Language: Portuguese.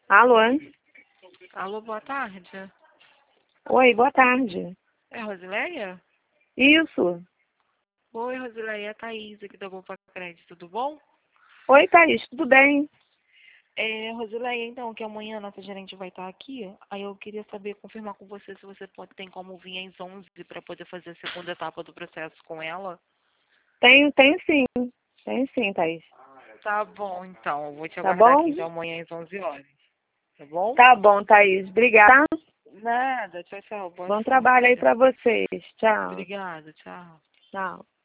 Alô? Alô, boa tarde. Oi, boa tarde. É a Rosileia? Isso. Oi, Rosileia, é a Thaís aqui da Boa Crédito, tudo bom? Oi, Thaís, tudo bem? Rosileia, então, que amanhã a nossa gerente vai estar aqui, aí eu queria saber, confirmar com você se você tem como vir às 11 para poder fazer a segunda etapa do processo com ela. Tenho sim. Tenho sim, Thaís. Tá bom, então, eu vou te Tá aguardar aqui bom? então amanhã às 11 horas, tá bom? Tá bom, Thaís. Obrigada. Nada, tchau, tchau, boa Bom trabalho aí sorte. pra vocês. Tchau. Obrigada, tchau. Tchau.